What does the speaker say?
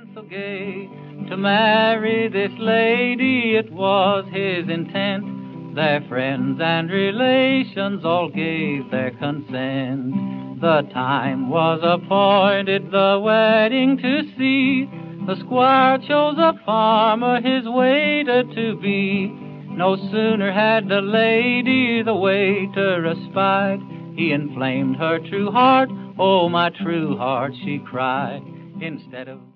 been so gay. To marry this lady it was his intent. Their friends and relations all gave their consent. The time was appointed, the wedding to see. The squire chose a farmer his waiter to be. No sooner had the lady the waiter espied, he inflamed her true heart, oh my true heart, she cried. Instead of